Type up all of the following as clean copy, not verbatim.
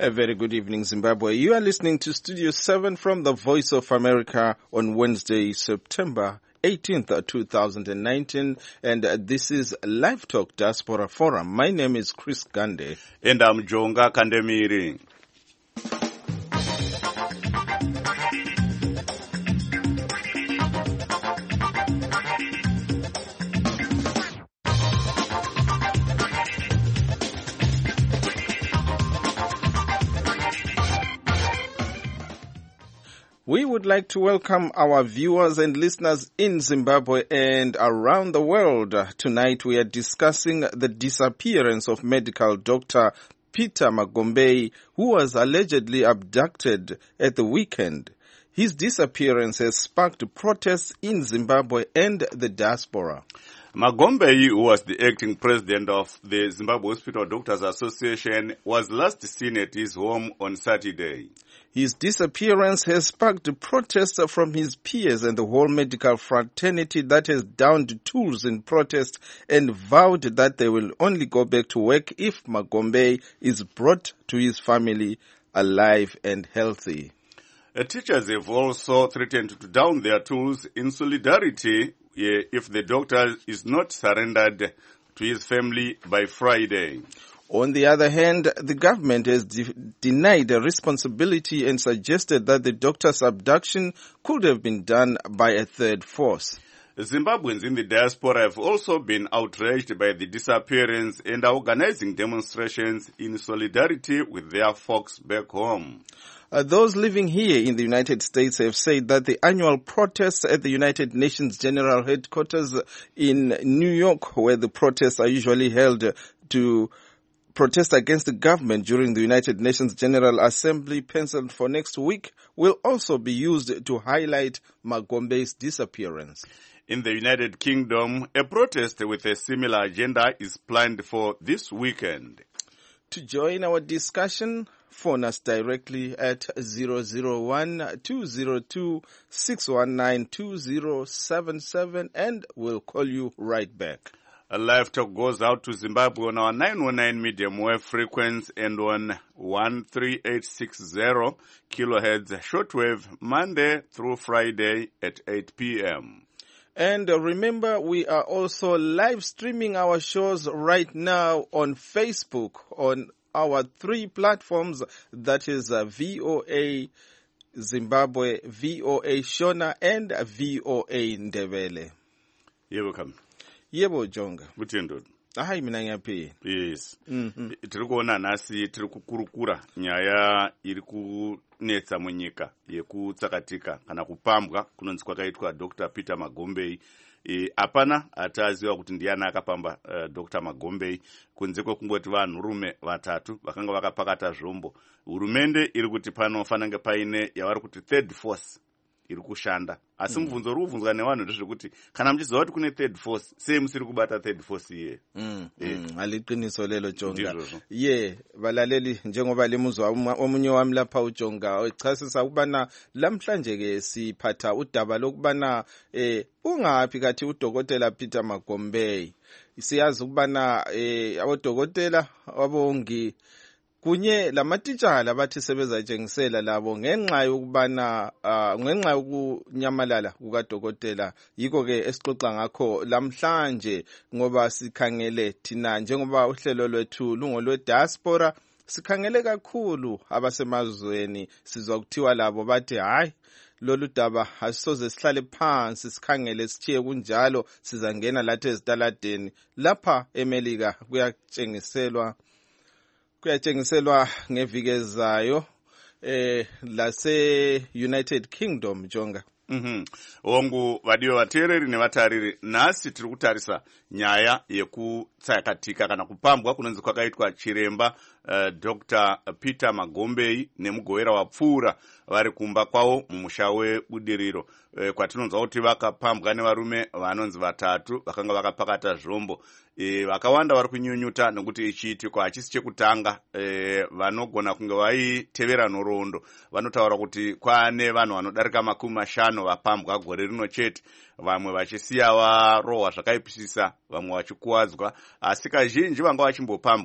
A very good evening, Zimbabwe. You are listening to Studio 7 from the Voice of America on Wednesday, September 18th, 2019, and this is Live Talk Diaspora Forum. My name is Chris Gande. And I'm Jonga Kandemiri. We would like to welcome our viewers and listeners in Zimbabwe and around the world. Tonight we are discussing the disappearance of medical doctor Peter Magombei, who was allegedly abducted at the weekend. His disappearance has sparked protests in Zimbabwe and the diaspora. Magombei, who was the acting president of the Zimbabwe Hospital Doctors Association, was last seen at his home on Saturday. His disappearance has sparked protests from his peers and the whole medical fraternity that has downed tools in protest and vowed that they will only go back to work if Magombei is brought to his family alive and healthy. Teachers have also threatened to down their tools in solidarity if the doctor is not surrendered to his family by Friday. On the other hand, the government has denied a responsibility and suggested that the doctor's abduction could have been done by a third force. Zimbabweans in the diaspora have also been outraged by the disappearance and are organizing demonstrations in solidarity with their folks back home. Those living here in the United States have said that the annual protests at the United Nations General Headquarters in New York, where the protests are usually held to protest against the government during the United Nations General Assembly penciled for next week, will also be used to highlight Magombei's disappearance. In the United Kingdom, a protest with a similar agenda is planned for this weekend. To join our discussion, phone us directly at 001-202-619-2077 and we'll call you right back. A live talk goes out to Zimbabwe on our 919 medium wave frequency and on 13860 kilohertz shortwave Monday through Friday at 8 p.m. And remember, we are also live streaming our shows right now on Facebook on our three platforms, that is VOA Zimbabwe, VOA Shona, and VOA Ndebele. You're welcome. Yebo Jonga. Mutendo. Hayi mina ngiyaphi. Yes. Tiri kuona nasi tiri kukurukura nyaya iri kunetsa munyika yekutsakatika kana kupambwa kunonzi kwakaitwa Dr. Peter Magombei. Apana ataziwa kuti ndiana akapamba Dr. Magombei kunze kwekungoti vanhurume vatatu vakanga vakapakata zvombo. Hurumende iri kuti panofanira paine yavari kuti third force iri kushanda. Asi mubvunzo uri kubvunzwa nevanhu ndezvekuti kana muchiziva kuti kune third force sei musiri kubata third force iye. Aliqiniso lelo Jonga. Balaleli njengoba limuzwa omunye wami lapha uJonga echasisa ukubana lamhlanje ke siphatha udaba lokubana ungaphi kathi udokotela Peter Magombei. Siyazi ukubana abodokotela abongi kunye lamatitshala bathi sebezatshengisela labo ngenxa yokubana ngenxa yokunyamalala kukadokotela. Yiko ke esixoxa ngakho lamhlanje ngoba sikhangele thina njengoba uhlelo lwethu lungolwe diaspora, sikhangele kakhulu abasemazweni, sizwa kuthiwa labo bathi hayi lolu daba asisoze sihlale phansi sikhangele sithiye kunjalo sizangena lathi ezitaladeni. Lapha eMelika kuyatshengiselwa ngeviki ezayo lase United Kingdom Jonga. Ongu vadiwe vateereri nevatariri, nhasi tiri kutarisa nyaya yekutsakatika kana kupambwa kunonzi kwakaitwa chiremba Dr. Peter Magombei nemugowera wapfuura vari kumba kwavo mumusha webudiriro. Kwatinonzwa kuti vakapambwa nevarume vanonzi vatatu vakanga vakapakata zvombo. Vakawanda vari kunyunyuta nokuti ichiitiko hachisi chekutanga. Vanogona kunge vaitevera nhoroondo vanotaura kuti kwane vanhu vanodarika 50 vapambwa gore rino chete, vamwe vachisiya varohwa zvakaipisisa, vamwe vachikuwadzwa, asi kazhinji vanga vachimbopambwawo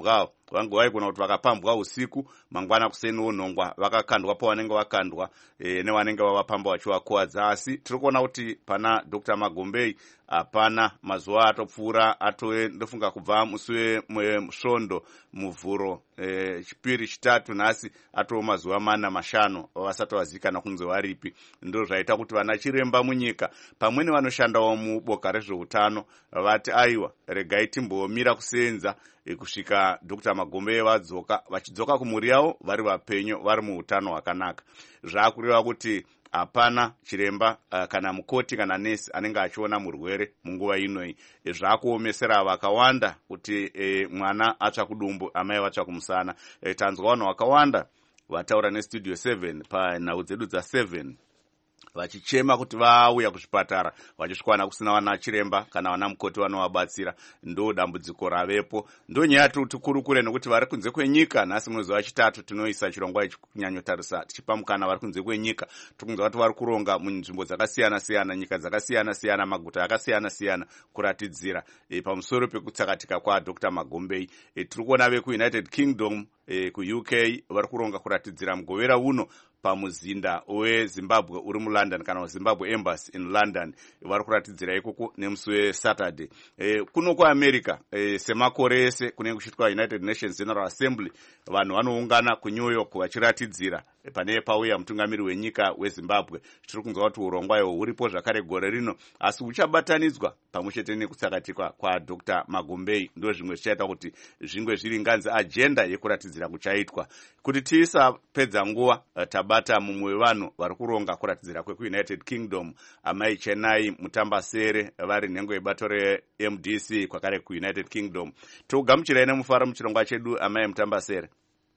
vange vaigona kuti vakapambwa usiku, mangwana kuseni vonhongwa vakakandwa pavanenge vakandwa nevanenge vavapamba vachivakuwadza. Asi tiri kuona kuti pana Dr. Magombei hapana mazuva atopfuura atove ndofunga kubva musi weSvondo, Muvhuro, Chipiri, Chitatu, nhasi atova mazuva 4-5 vasati vazivikanwa kunzi varipi. Ndo zvaita kuti vana chiremba munyika pamwe nevanoshandawo muboka rezveutano vati aiwa, regai timbomira kusenza kusvika Dr. Magombei vadzoka, vachidzoka kumhuri yavo vari vapenyu, vari muutano hwakanaka. Zvaakureva kuti hapana chiremba kana mukoti kana nesi anenge achiona murwere munguva inoi. Zvaakuomesera vakawanda kuti mwana atsva kudumbu, amai vatsva kumusana. Tanzwa vanhu vakawanda vataura neStudio 7 panhau dzedu dza7 vachichema kuti vauya kuzvipatara vachisvikwana kusina vana chiremba kana vana mukoti vanovabatsira. Ndo dambudziko ravepo, ndo nyaya tiri kuti kurukure, nekuti vari kunze kwenyika nhasi mwedzi wachitatu tinoisa chirongwa ichi kunyanyotarisa tichipamukana vari kunze kwenyika. Tikunzwa kuti vari kuronga munzvimbo dzakasiyana-siyana, nyika dzakasiyana-siyana, maguta akasiyana-siyana kuratidzira pamusoro pekutsakatika kwaDr. Magombei. Tiri kuona vekuUnited Kingdom, kuUK vari kuronga kuratidzira mugovera uno pamuzinda weZimbabwe uri muLondon kana Zimbabwe Embassy in London. Vari kuratidzira ikoko nemusi weSaturday. Kuno kuAmerica semakore ese kunenge kuchiitwa United Nations General Assembly, vanhu vanoungana kuNew York vachiratidzira pane pauya mutungamiri wenyika weZimbabwe. Tiri kunzwa kuti urongwa ihwo huripo zvakare gore rino, asi huchabatanidzwa pamwe chete nekutsakatika kwaDr. Magombei. Ndo zvimwe zvichaita kuti zvingwe zviri nganzi ajenda yekuratidzira kuchaitwa. Kuti tisapedza nguva, tabata mumwe wevanhu vari kuronga kuratidzira kwekuUnited Kingdom, amai Chenai Mutambasere, vari nhengo yebato reMDC kwakare kuUnited Kingdom. Togamuchirai nemufaro muchirongwa chedu, amai Mutambasere.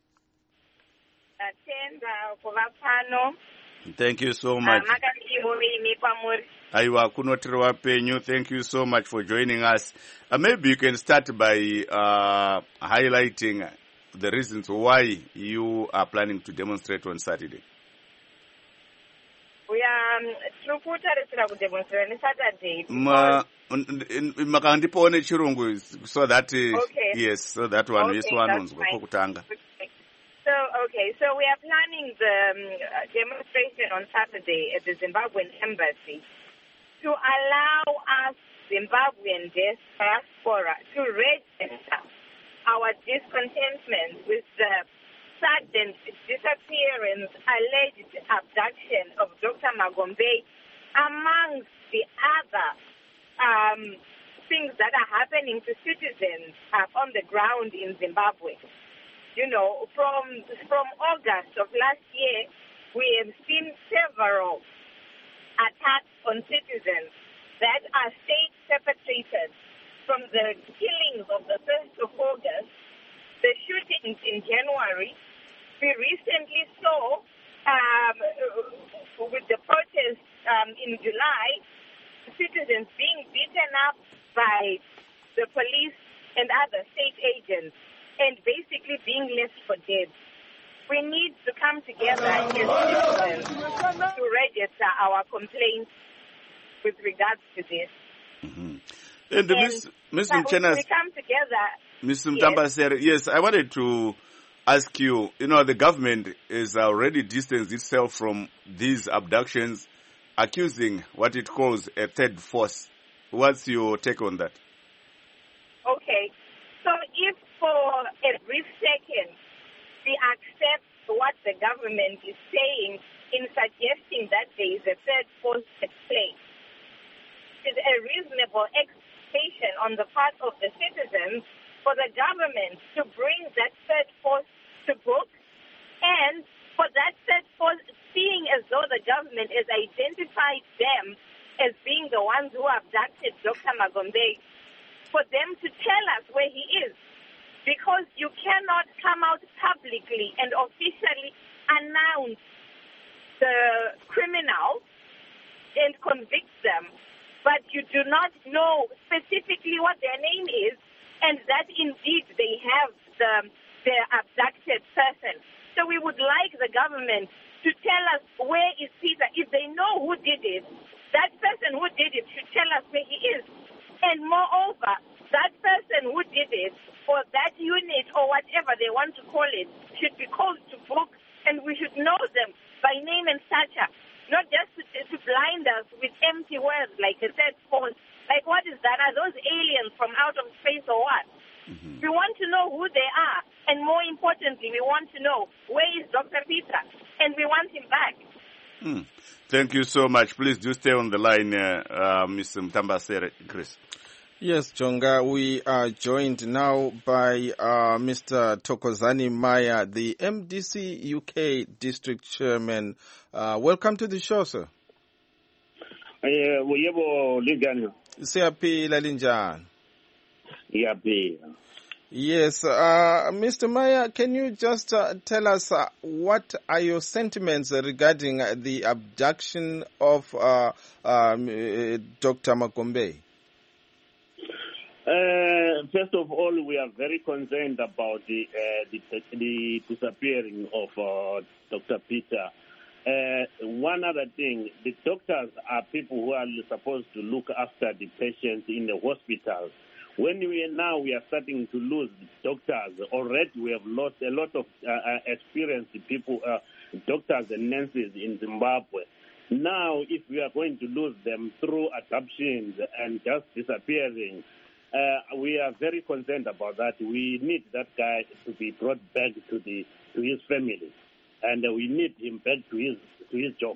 Thank you so much. Aiwa, kunotiri wapenyu. Thank you so much for joining us. Maybe you can start by highlighting the reasons why you are planning to demonstrate on Saturday. We are trukutarisira kudemonstrate on Saturday. Makandipoone chirungu so that okay. Yes, so that one is one kutanga. So we are planning the demonstration on Saturday at the Zimbabwean Embassy to allow us Zimbabwean diaspora to register our discontentment with the sudden disappearance, alleged abduction of Dr. Magombei, amongst the other things that are happening to citizens on the ground in Zimbabwe. You know, from August of last year, we have seen several attacks on citizens that are state perpetrators, from the killings of the 1st of August, the shootings in January. We recently saw, with the protests in July, citizens being beaten up by the police and other state agents and basically being left for dead. We need to come together as citizens to register our complaints with regards to this. Mm-hmm. And Ms. Mchenas, we come together. Ms. Mtambasere, yes, I wanted to ask you, the government is already distanced itself from these abductions, accusing what it calls a third force. What's your take on that? Okay. So if for a brief second we accept what the government is saying in suggesting that there is a third force at play, it is a reasonable expectation on the part of the citizens for the government to bring that third force to book, and for that third force, seeing as though the government has identified them as being the ones who abducted Dr. Magombei, for them to tell us where he is. Because you cannot come out publicly and officially announce the criminals and convict them, but you do not know specifically what their name is, and that indeed they have their abducted person. So we would like the government to tell us where is Peter. If they know who did it, that person who did it should tell us where he is. And moreover, that person who did it, or that unit unit or whatever they want to call it should be called to book, and we should know them by name and stature, not just to blind us with empty words like a third force. Like, what is that? Are those aliens from out of space or what? We want to know who they are, and more importantly, we want to know where is Dr. Peter, and we want him back. Thank you so much. Please do stay on the line, Mr. Mtambasere, Chris. Yes, Jonga, we are joined now by Mr. Thokozani Maya, the MDC UK District Chairman. Welcome to the show, sir. Siyaphila linjani? Yes, Mr. Maya, can you just tell us what are your sentiments regarding the abduction of Dr. Magombe? First of all, we are very concerned about the disappearing of Dr. Peter. One other thing, the doctors are people who are supposed to look after the patients in the hospitals. When we are starting to lose doctors, already we have lost a lot of experienced people, doctors and nurses in Zimbabwe. Now, if we are going to lose them through adoptions and just disappearing, we are very concerned about that. We need that guy to be brought back to his family, and we need him back to his job.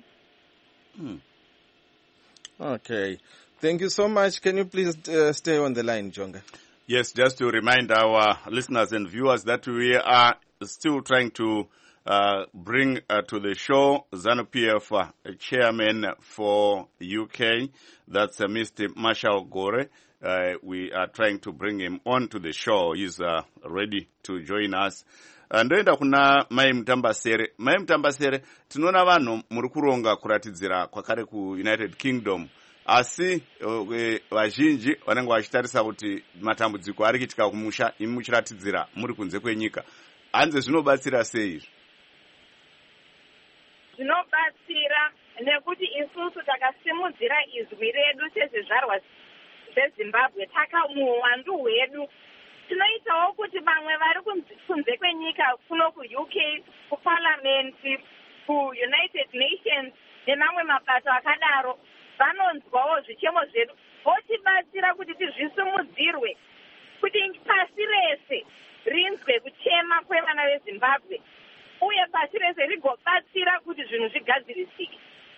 Okay. Thank you so much. Can you please stay on the line, Jonga? Yes, just to remind our listeners and viewers that we are still trying to bring to the show ZANU-PF chairman for UK. That's Mr. Marshall Gore. We are trying to bring him on to the show. He's ready to join us. Ndoenda kuna Mai Mtambasere. Mai Mtambasere, tinoona vanhu muri kuronga kuratidzira kwakare ku United Kingdom. Asi vazhinji vanenge vachitarisa kuti matambudziko ari kuitika kumusha, imi muchiratidzira muri kunze kwenyika. Hanze zvinobatsira sei izvi? Zvinobatsira nekuti isusu takasimudzira izwi redu sezvizvarwa zveZimbabwe, takamuwandu hwedu. Tinoitawo kuti vamwe vari kunze kwenyika kuno ku-UK, kuParliament, ku-United Nations nemamwe mabato akadaro vanonzwawo zvichemo zvedu, votibatsira kuti tizvisimudzirwe, kuti pasi rese rinzwe kuchema kwevana veZimbabwe, uye pasi rese rigobatsira kuti zvinhu zvigadzirisike.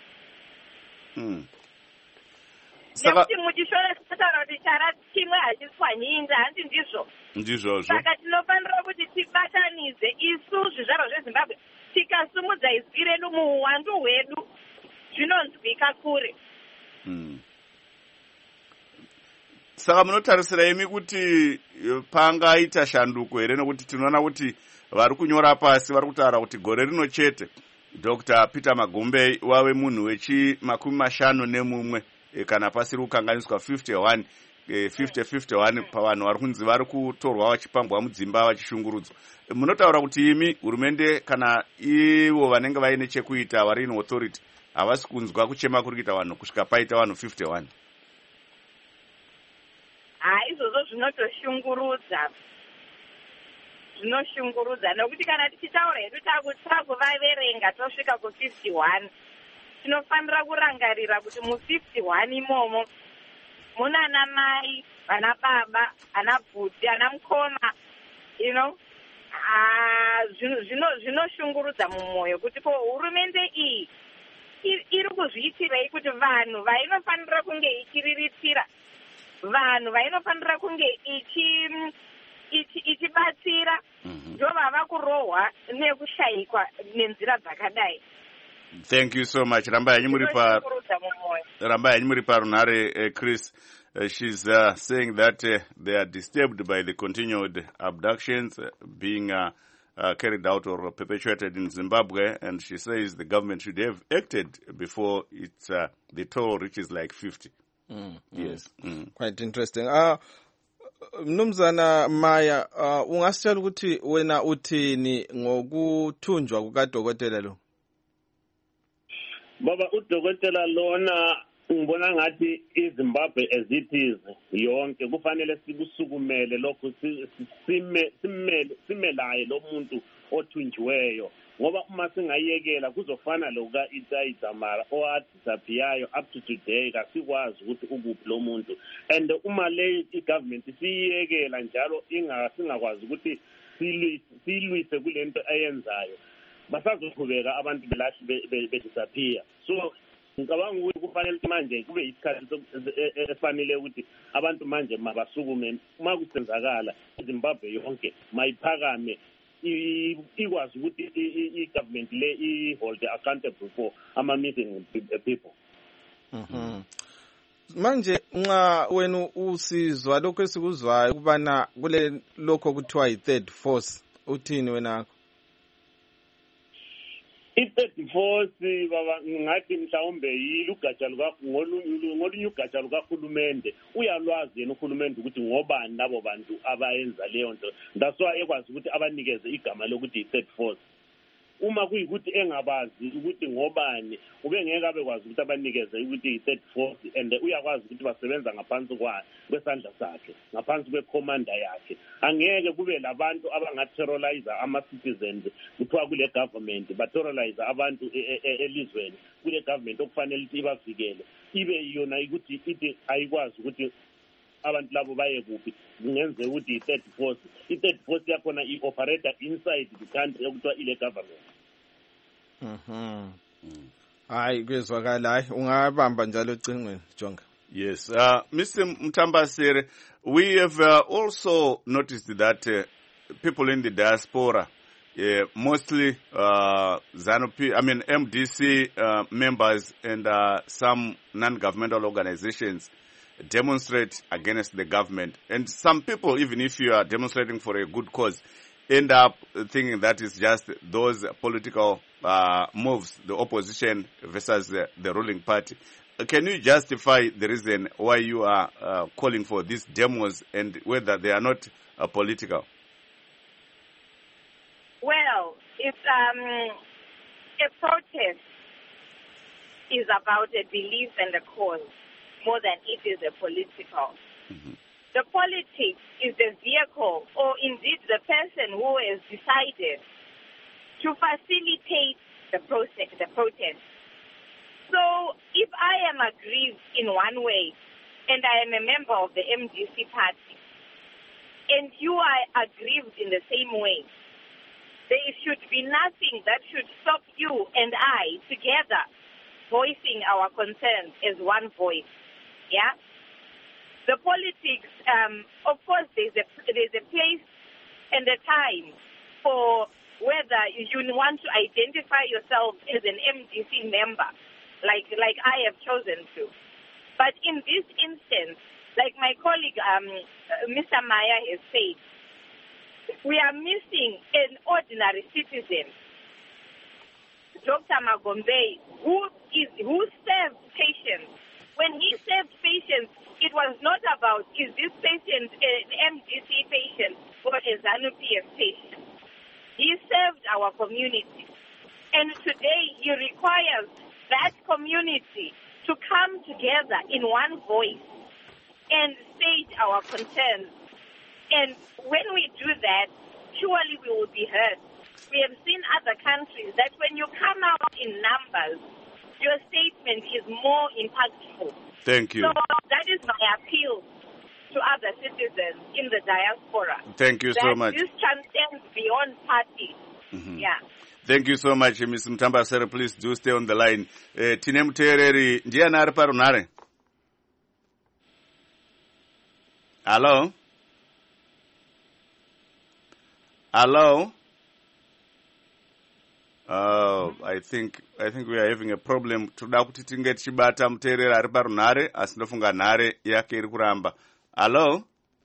Nekuti muchishora tinotaura kuti chara chimwe hachiswanyinda, handi ndizvo? Ndizvozvo. Saka tinofanira kuti tibatanidze isu zvizvarwa zveZimbabwe, tikasimudza izwi redu muuwandu hwedu, zvinonzwika kure. Saka munotarisira imi kuti pangaita shanduko here, nekuti tinoona kuti vari kunyora pasi vari kutaura kuti gore rino chete Dr. Peter Magombe wave munhu wechi51 kana pasiri kukanganiswa 50-51 pavanhu vari kunzi vari kutorwa vachipambwa mudzimba vachishungurudzwa. Munotaura kuti imi hurumende kana ivo vanenge vaine chekuita vari in authority havasi kunzwa kuchema kuri kuita vanhu kusvika paita vanhu 51? Izvozvo zvinotoshungurudza, nekuti kana tichitaura hedu takuvaverenga tosvika ku51, tinofanira kurangarira kuti mu51 imomo muna ana mai, vana baba, ana bvudzi, ana mukoma, zvinoshungurudza mumwoyo kuti ko hurumende iyi iri kuzviitirei kuti vanhu vainofanira kunge ichiriritira, vanhu vainofanira kunge ichibatsira, ndo vava kurohwa nekushayikwa nenzira dzakadai. Thank you so much. Rambai muri parunhare, Chris. She's saying that they are disturbed by the continued abductions being carried out or perpetuated in Zimbabwe, and she says the government should have acted before the toll reaches like 50. Yes. Quite interesting. Mnumzana Maya, ungasitshela ukuthi wena uthini ngokuthunjwa kukadokotela lo? Baba, udokotela lona ngibona ngathi iZimbabwe as it is yonke kufanele sikusukumele lokho simelaye lo muntu othunjiweyo ngoba uma singayekela kuzofana lokuka Itai Dzamara owadisaphiyayo up to today kasikwazi ukuthi ukuphi lo muntu and uma le government siyekela njalo singakwazi ukuthi silwise kulento ayenzayo basazoqhubeka abantu bedisaphiya so ngicabanga ukuthi kufanele manje kube isikhathi efanele ukuthi abantu manje mabasukume uma kusenzakala iZimbabwe yonke mayiphakame ikwazi ukuthi i-government le i-hold accountable for ama-missing people. Manje nxa wena usizwa lokho esikuzwayo ukubana kule lokho kuthiwa yi-third force uthini wena? I-third force baba ngathi mhlawumbe yilugatsha ngolunye ugatsha lukahulumende uyalwazi yena uhulumende ukuthi ngobani labo bantu abayenza leyo nto ndaswa ekwazi ukuthi abanikeze igama lokuthi i-third force uma kuyikuthi engabazi ukuthi ngobani ubengeke abekwazi ukuthi abanikeze ukuthi i-third force and uyakwazi ukuthi basebenza ngaphansi kwesandla sakhe ngaphansi kwekomanda yakhe angeke kube labantu abangaterrorize ama-citizens kuthiwa kule government baterrorize abantu elizweni kule government okufanele ukuthi ibavikele ibe yona ukuthi ithi ayikwazi ukuthi abantu labo baye kuphi kungenze ukuthi i-third force yakhona i-operator inside the country okuthiwa ile government. Hayi kwezwakala hayi ungabamba njalo ecingweni Jonga. Yes, Mr. Mtambasere, we have also noticed that people in the diaspora, mostly ZANU-PF, MDC members and some non-governmental organizations demonstrate against the government. And some people, even if you are demonstrating for a good cause, end up thinking that it's just those political moves, the opposition versus the ruling party. Can you justify the reason why you are calling for these demos and whether they are not political? Well, it's a protest is about a belief and a cause more than it is a political. The politics is the vehicle or indeed the person who has decided to facilitate the protest. So if I am aggrieved in one way and I am a member of the MDC party and you are aggrieved in the same way, there should be nothing that should stop you and I together voicing our concerns as one voice. Yeah? The politics, of course, there's a place and a time for whether you want to identify yourself as an MDC member, like I have chosen to. But in this instance, like my colleague, Mr. Maya has said, we are missing an ordinary citizen, Dr. Magombe, who served patients. When he served patients, it was not about is this patient an MDC patient or a ZANU-PF patient. He served our community. And today he requires that community to come together in one voice and state our concerns. And when we do that, surely we will be heard. We have seen other countries that when you come out in numbers, your statement is more impactful. Thank you. So that is my appeal to other citizens in the diaspora. Thank you so much. This transcends beyond party. Yeah. Thank you so much, Ms. Mtambasere. Please do stay on the line. Tine Mutereri, ndiani ari parunare? Hello? Hello? I think we are having a problem. Toda kuti tinge tichibata mutereri ari parunare asi ndofunga nhare yake iri kuramba. Hello?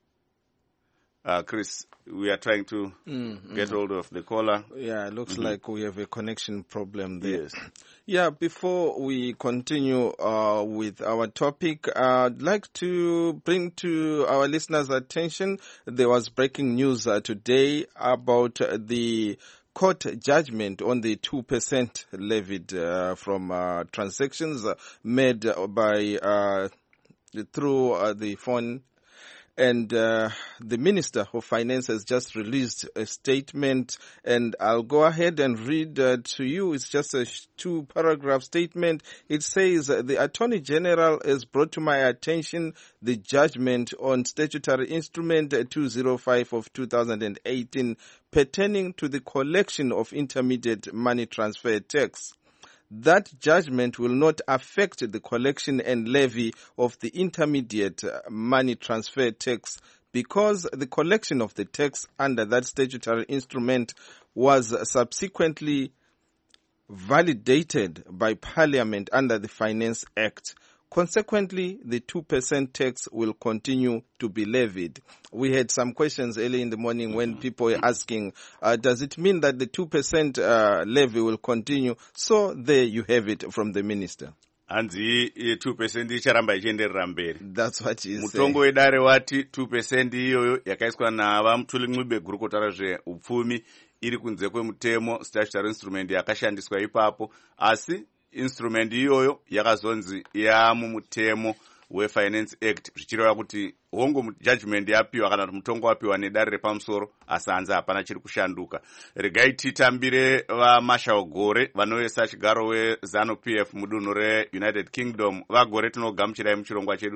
Chris, we are trying to get hold of the caller. Yeah, it looks like we have a connection problem there. Yes. Yeah, before we continue with our topic, I'd like to bring to our listeners' attention, there was breaking news today about the court judgment on the 2% levied from transactions made by through the phone. And the Minister of Finance has just released a statement, and I'll go ahead and read to you. It's just a 2-paragraph statement. It says, the Attorney General has brought to my attention the judgment on statutory instrument 205 of 2018 pertaining to the collection of intermediate money transfer tax. That judgment will not affect the collection and levy of the intermediate money transfer tax because the collection of the tax under that statutory instrument was subsequently validated by Parliament under the Finance Act. Consequently, the 2% tax will continue to be levied. We had some questions early in the morning when people were asking, does it mean that the 2% levy will continue? So there you have it from the minister. Hanzi 2% icharamba ichienderera mberi. That's what he said. Mutongo wedare wati 2% iyoyo yakaiswa nava Mutuli Ncube guru kutaura zveupfumi iri kunze kwemutemo statutory instrument yakashandiswa ipapo, asi instrument iyoyo yakazonzi yamumutemo weFinance Act zvichireva kuti hongo judgment yapiwa kana kuti mutongo wapiwa nedare repamusoro asi hanzi hapana chiri kushanduka. Regai titambire vaMarshall Gore vanovesa chigaro weZANU-PF mudunhu reUnited Kingdom. VaGore tinogamuchirai muchirongwa chedu.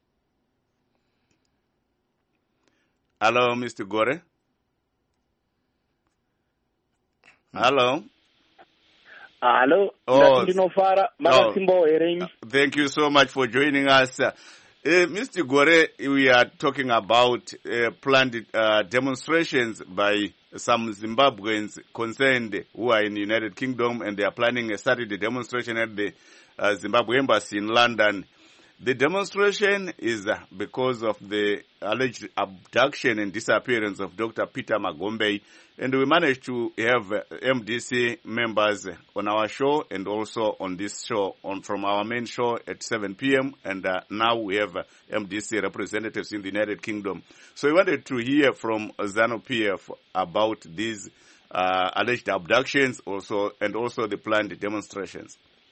Hello, Mr. Gore. Hello. Hello. Oh, thank you so much for joining us. Mr. Gore, we are talking about planned demonstrations by some Zimbabweans concerned who are in the United Kingdom, and they are planning a Saturday demonstration at the Zimbabwe Embassy in London. The demonstration is because of the alleged abduction and disappearance of Dr. Peter Magombe, and we managed to have MDC members on our show and also on this show, from our main show at 7 p.m. And now we have MDC representatives in the United Kingdom. So we wanted to hear from ZANU-PF about these alleged abductions and also the planned demonstrations.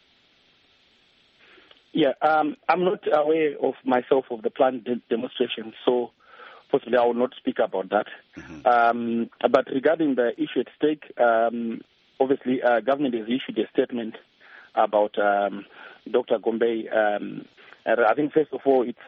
Yeah, I'm not aware of myself of the planned demonstration, so possibly I will not speak about that. But regarding the issue at stake, obviously government has issued a statement about Dr. Gombe. I think first of all, it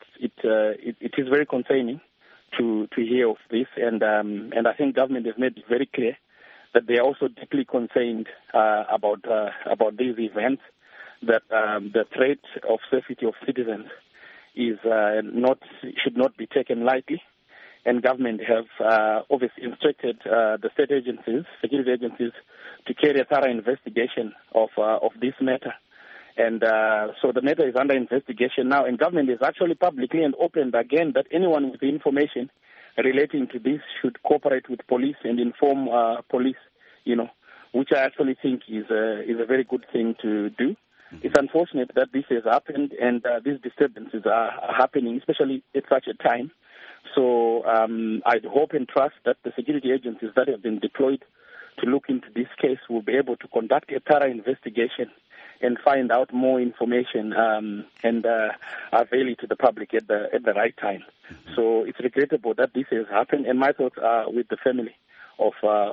is very concerning to hear of this, and I think government has made it very clear that they are also deeply concerned about these events. That the threat of safety of citizens is should not be taken lightly, and government have obviously instructed the state agencies, security agencies, to carry a thorough investigation of this matter. And so the matter is under investigation now, and government is actually publicly and open again that anyone with information relating to this should cooperate with police and inform police, which I actually think is a very good thing to do. It's unfortunate that this has happened and these disturbances are happening, especially at such a time. So I hope and trust that the security agencies that have been deployed to look into this case will be able to conduct a thorough investigation and find out more information and avail it to the public at the right time. So it's regrettable that this has happened, and my thoughts are with the family of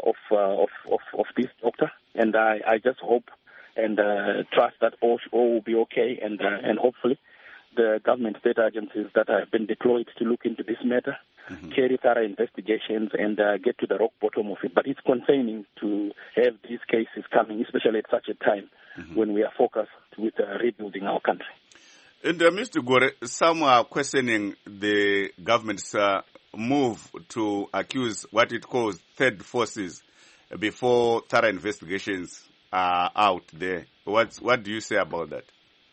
this doctor, and I just hope and trust that all will be okay, and hopefully the government state agencies that have been deployed to look into this matter carry thorough investigations and get to the rock bottom of it. But it's concerning to have these cases coming, especially at such a time when we are focused with rebuilding our country. And Mr. Gore, some are questioning the government's move to accuse what it calls third forces before thorough investigations out there. What do you say about that?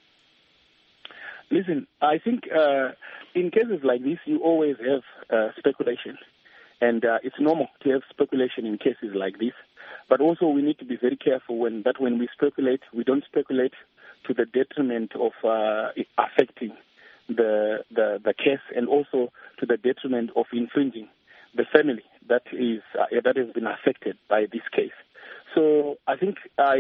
Listen, I think in cases like this, you always have speculation. And it's normal to have speculation in cases like this. But also we need to be very careful when we speculate, we don't speculate to the detriment of affecting the case, and also to the detriment of infringing the family that has been affected by this case. So I think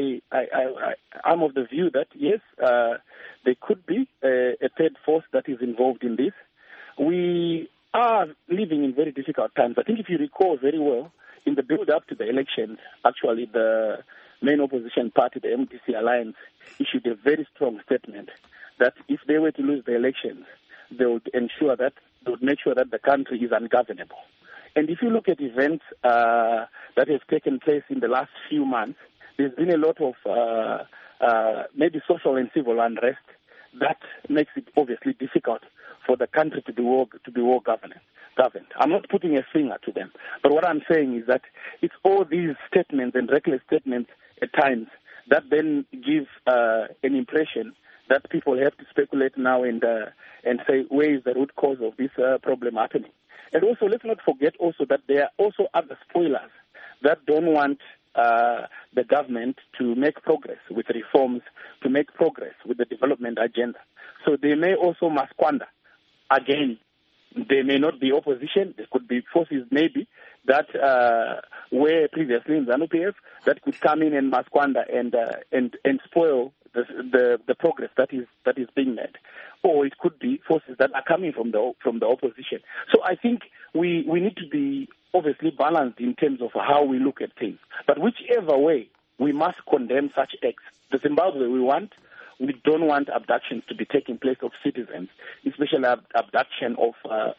I'm of the view that, yes, there could be a third force that is involved in this. We are living in very difficult times. I think if you recall very well, in the build-up to the elections, actually the main opposition party, the MDC Alliance, issued a very strong statement that if they were to lose the elections, they would make sure that the country is ungovernable. And if you look at events that have taken place in the last few months, there's been a lot of maybe social and civil unrest that makes it obviously difficult for the country to be well governed. I'm not putting a finger to them, but what I'm saying is that it's all these statements and reckless statements at times that then give an impression that people have to speculate now and say where is the root cause of this problem happening. And also, let's not forget also that there are also other spoilers that don't want the government to make progress with reforms, to make progress with the development agenda. So they may also masquander. Again, they may not be opposition. There could be forces maybe that were previously in ZANU-PF that could come in and masquander and spoil the progress that is being made. Or it could be forces that are coming from the opposition. So I think we need to be obviously balanced in terms of how we look at things. But whichever way, we must condemn such acts. The Zimbabwe we don't want abductions to be taking place of citizens, especially abduction of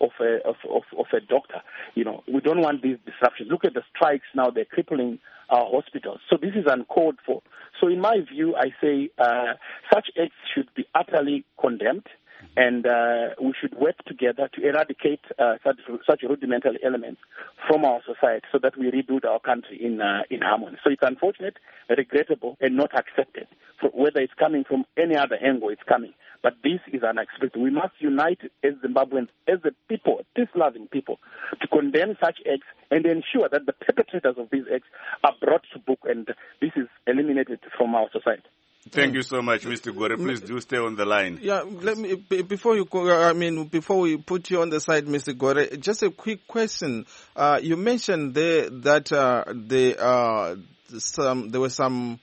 a doctor. You know, we don't want these disruptions. Look at the strikes now; they're crippling our hospitals. So this is uncalled for. So in my view, I say such acts should be utterly condemned, and we should work together to eradicate such rudimentary elements from our society so that we rebuild our country in harmony. So it's unfortunate, regrettable, and not accepted. Whether it's coming from any other angle, it's coming. But this is unacceptable. We must unite as Zimbabweans, as the people, peace-loving people, to condemn such acts and ensure that the perpetrators of these acts are brought to book and this is eliminated from our society. Thank you so much, Mr. Gore. Please do stay on the line. Yeah, let me before we put you on the side, Mr. Gore, just a quick question. You mentioned there that there were some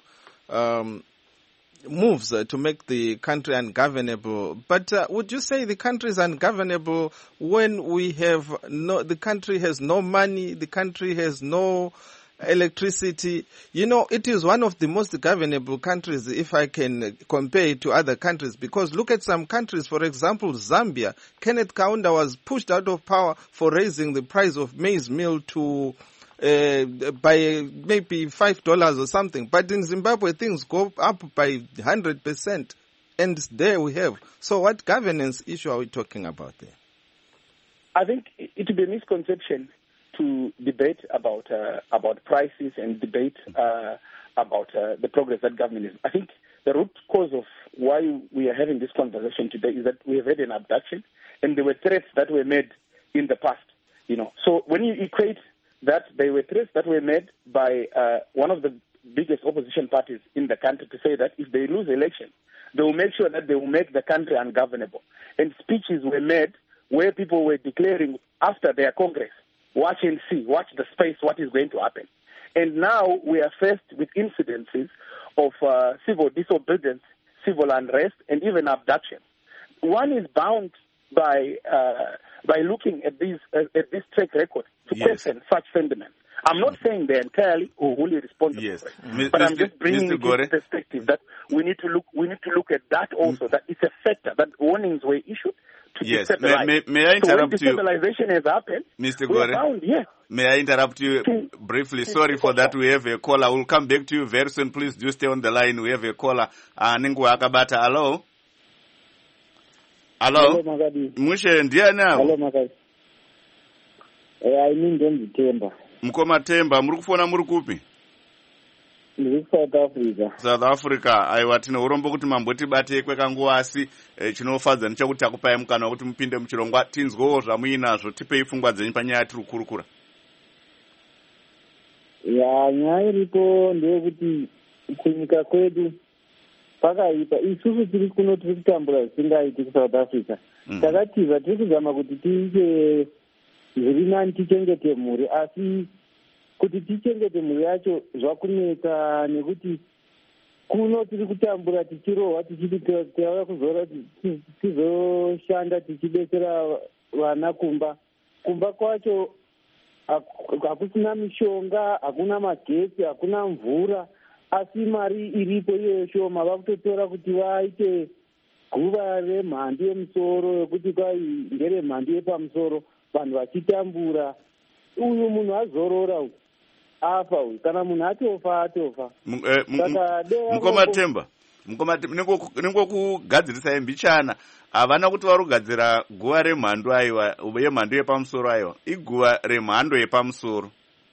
moves to make the country ungovernable. But would you say the country is ungovernable when the country has no money, the country has no electricity? You know, it is one of the most governable countries if I can compare it to other countries, because look at some countries, for example, Zambia. Kenneth Kaunda was pushed out of power for raising the price of maize meal to by maybe $5 or something. But in Zimbabwe, things go up by 100%. And there we have. So what governance issue are we talking about there? I think it would be a misconception to debate about prices and debate about the progress that government is. I think the root cause of why we are having this conversation today is that we have had an abduction and there were threats that were made in the past. You know, so when you equate that there were threats that were made by one of the biggest opposition parties in the country to say that if they lose election, they will make sure that they will make the country ungovernable. And speeches were made where people were declaring after their Congress, watch and see, watch the space, what is going to happen. And now we are faced with incidences of civil disobedience, civil unrest, and even abduction. One is bound by looking at this track record to question such sentiments. I'm not saying they're entirely or wholly responsible, but I'm just bringing it into perspective that we need to look at that also. That it's a factor that warnings were issued to destabilize. May I interrupt you? Destabilization has happened, Mr. Gore. May I interrupt you briefly? Sorry for that. We have a caller. We'll come back to you very soon. Please do stay on the line. We have a caller. Ningu Akabata. Hello. Hello. Mushe ndiani avo? Hello Makati. Ini ndonzitemba. Mukoma Temba, muri kufona muri kupi? Ndiri South Africa. South Africa. Aiwa, tine urombo kuti mambotibate kwekanguva asi chinofadza nechekuti takupai mukana wekuti mupinde muchirongwa tinzwewo zvamuinazvo, tipei pfungwa dzenyu panyaya tiri kukurukura. Nyaya iripo ndeyekuti kunyika kwedu pakaipa. Isusu tiri kuno tiri kutambura zvisingaiti kuSouth Africa. Takatiza tiri kuzama kuti tiise zviri nani tichengete mhuri, asi kuti tichengete mhuri yacho zvakunetsa, nekuti kuno tiri kutambura tichirohwa tichiti tauya kuzora tizoshanda tichidetsera vana kumba kwacho hakusina mishonga, hakuna magetsi, hakuna mvura, asi mari iripo iyoyo shoma. Vakutotora kuti vaite guva remhando yemusoro, yokuti kwai ngeremhando yepamusoro, vanhu vachitambura. Uyu munhu azorora uyu, afa uyu, kana munhu atofa. Ningokugadzirisa mbichana havana kuti vari kugadzira guva remhando aiwa yemhando yepamusoro aiwa iguva remhando yepamusoro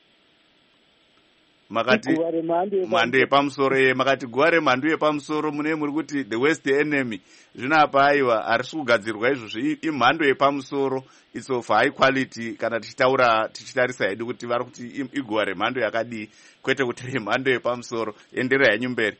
makati mhando yepamusoro makati guva remhando yepamusoro mune muri kuti the worst enemy zvinapa aiwa harisi kugadzirwa izvozvo imhando yepamusoro it's of high quality kana tichitarisa hedu kuti vari kuti iguva remhando yakadii kwete kuti remhando yepamusoro. Endera henyu mberi.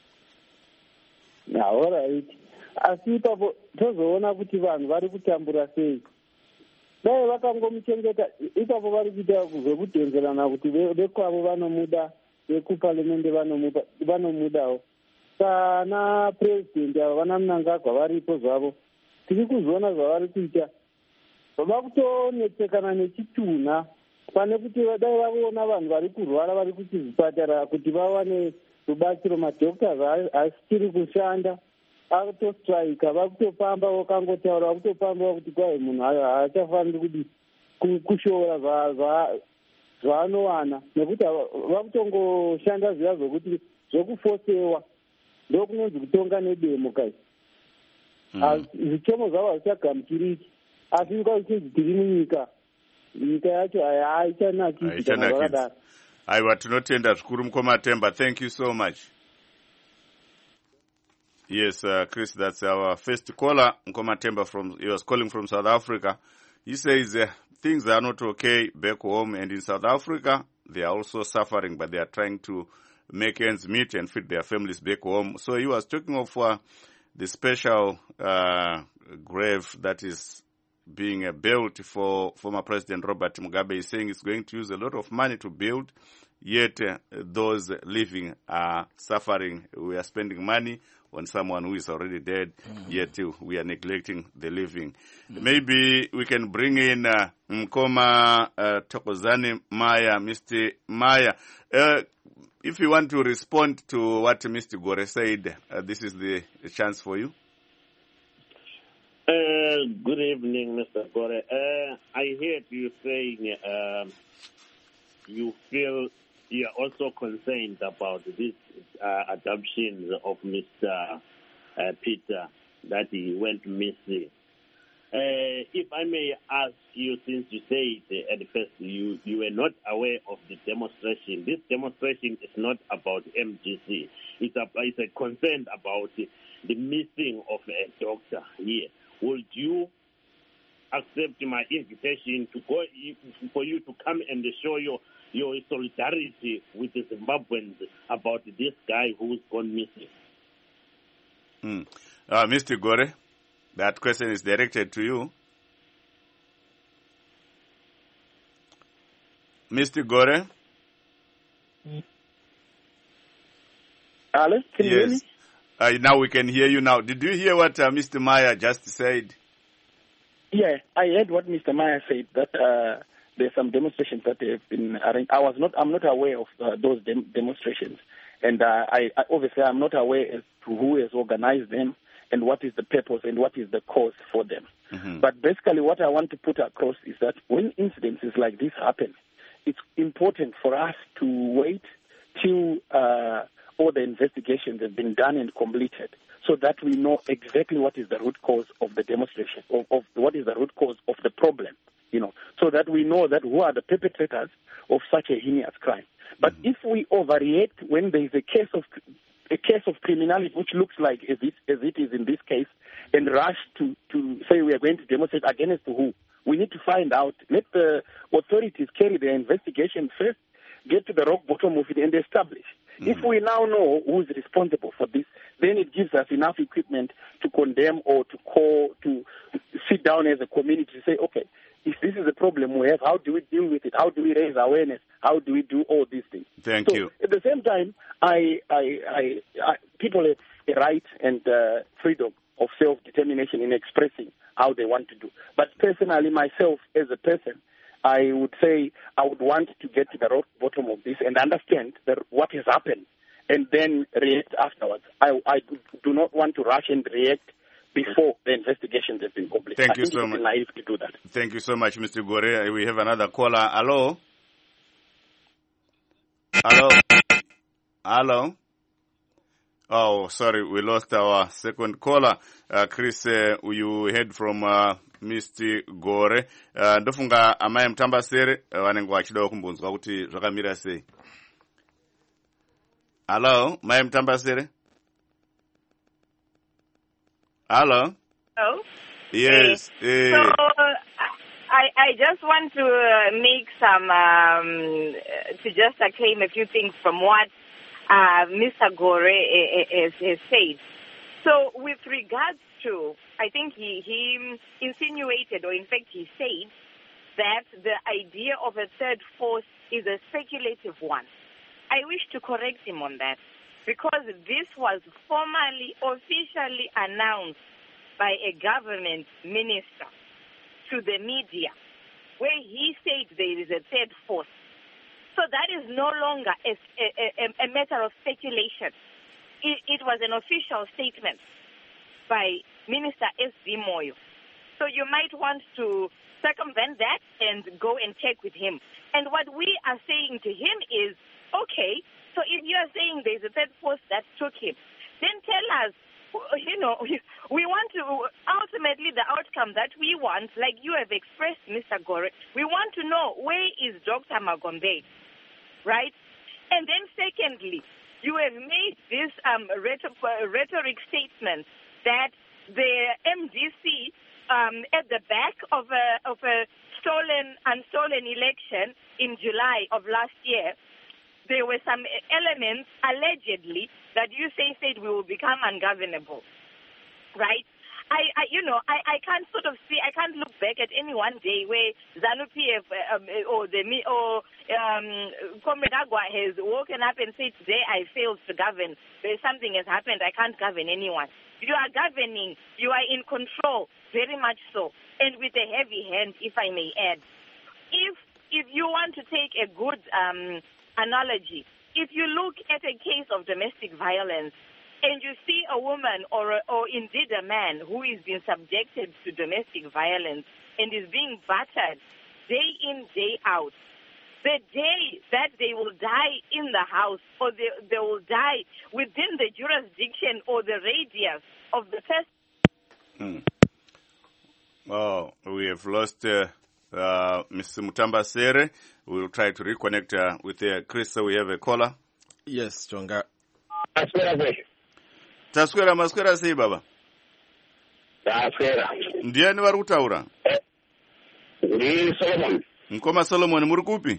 Alright. Asi ipapo tozoona kuti vanhu vari kutambura sei. Dai vakangomuchengeta ipapo vari kuita zvekudhenzelana kuti vekwavo vanomuda, vekuparliament vanomudawo. Kana president avo vana Mnangagwa varipo zvavo, tiri kuzoona zvavari kuita. Vakutonetsekana nechitunha pane kuti dai vaona vanhu vari kurwara vari kuchizvipatara kuti vawane rubatsiro. Madhoktors asitiri kushanda, akutostrika, vakutopamba vakangotaura, vakutopamba kuti kwai munhu haachafaniri kudi kushora zvaanowana, nekuti vakutongoshanda zviya zvokuti zvokufosewa ndokunonzi kutonga nedemo kai. Zvichomo zvavo hazvichagamuchiriki, asi ukauchinzi tiri munyika, nyika yacho haichanakisi kana zvakadaro. Aiwa, tinotenda zvikuru Mukoma Temba. Thank you so much. Yes, Chris, that's our first caller. Mukoma Temba he was calling from South Africa. He says things are not okay back home, and in South Africa they are also suffering, but they are trying to make ends meet and feed their families back home. So he was talking of the special grave that is being built for former President Robert Mugabe. He's saying it's going to use a lot of money to build, yet those living are suffering. We are spending money on someone who is already dead, yet we are neglecting the living. Maybe we can bring in Mkoma Thokozani Maya. Mr. Maya, if you want to respond to what Mr. Gore said, this is the chance for you. Good evening, Mr. Gore. I heard you saying you feel you are also concerned about this adoption of Mr. Peter, that he went missing. If I may ask you, since you said at first you were not aware of the demonstration, this demonstration is not about MGC. It's a concern about the missing of a doctor here. Would you accept my invitation to go for you to come and show your solidarity with the Zimbabweans about this guy who's gone missing? Mr. Gore, that question is directed to you. Mr. Gore? Hello, can you hear me? Now we can hear you now. Did you hear what Mr. Maya just said? Yeah, I heard what Mr. Maya said, that there's some demonstrations that have been arranged. I'm not aware of those demonstrations. And obviously I'm not aware as to who has organized them and what is the purpose and what is the cause for them. Mm-hmm. But basically what I want to put across is that when incidences like this happen, it's important for us to wait till all the investigations have been done and completed, so that we know exactly what is the root cause of the demonstration, of what is the root cause of the problem, so that we know that who are the perpetrators of such a heinous crime. But if we overreact when there is a case of criminality which looks like as it is in this case, and rush to say we are going to demonstrate against who, we need to find out. Let the authorities carry their investigation first, get to the rock bottom of it, and establish. If we now know who is responsible for this, then it gives us enough equipment to condemn or to sit down as a community to say, okay, if this is a problem we have, how do we deal with it? How do we raise awareness? How do we do all these things? Thank you. At the same time, people have a right and freedom of self-determination in expressing how they want to do. But personally, myself as a person, I would say I would want to get to the root bottom of this and understand what has happened and then react afterwards. I do not want to rush and react before the investigations have been completed. Thank you so much. It's naive to do that. Thank you so much, Mr. Gore. We have another caller. Hello? Hello? Hello? Oh, sorry, we lost our second caller. Chris, you heard from Mr. Gore. Ndofunga amai Mutambasere vanenge vachida kumbonzwa kuti zvakamira sei. Hello, Mai Mutambasere? Hello? Hello? Yes. So, I just want to make some, to just claim a few things from what Mr. Gore has said. So, with regards to, I think he insinuated, or in fact he said, that the idea of a third force is a speculative one. I wish to correct him on that, because this was formally, officially announced by a government minister to the media, where he said there is a third force. So that is no longer a matter of speculation. It was an official statement by Minister S.D. Moyo. So you might want to circumvent that and go and check with him. And what we are saying to him is, okay, so if you are saying there's a third force that took him, then tell us, we want to, ultimately the outcome that we want, like you have expressed, Mr. Gore, we want to know where is Dr. Magombe, right? And then secondly, you have made this rhetoric statement that the MDC at the back of a unstolen election in July of last year, there were some elements, allegedly, that you said we will become ungovernable, right? I can't sort of see, I can't look back at any one day where ZANU-PF Comrade Agwa has woken up and said, today I failed to govern. There's something has happened, I can't govern anyone. You are governing, you are in control, very much so, and with a heavy hand, if I may add. If you want to take a good analogy, if you look at a case of domestic violence and you see a woman or indeed a man who is being subjected to domestic violence and is being battered day in, day out, the day that they will die in the house or they will die within the jurisdiction or the radius of the person. Oh, we have lost Mr. Mutambasere. We will try to reconnect with Chris. So we have a caller. Yes, Jonga. Taswera maswera sei baba? Taswera. Ndiani vari kutaura? Ndi Solomon. Mkoma Solomon muri kupi?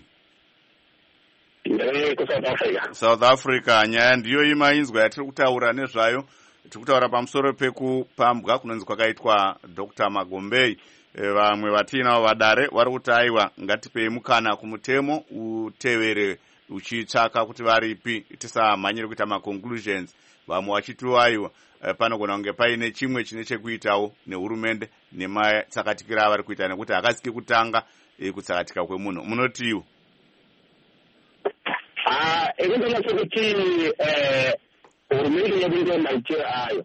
Ndiri ku South Africa. South Africa, nyaya ndiyo imainzwa yatiri kutaura nezvayo. Tiri kutaura pamusoro pekupambwa kunonzi kwakaitwa Dr. Magombe. Vamwe vatinavo vadare vari kuti aiwa ngatipei mukana kumutemo utevere uchitsvaka kuti varipi tisamhanyire kuita maconclusions. Vamwe vachitiwo aiwa panogona kunge paine chimwe chine chekuitawo nehurumende nematsakatikiro avari kuita nekuti hakasiki kutanga kutsakatika kwemunhu. Munotiwo? Ekundona sekuti hurumende yedu ndiyo maitiro ayo.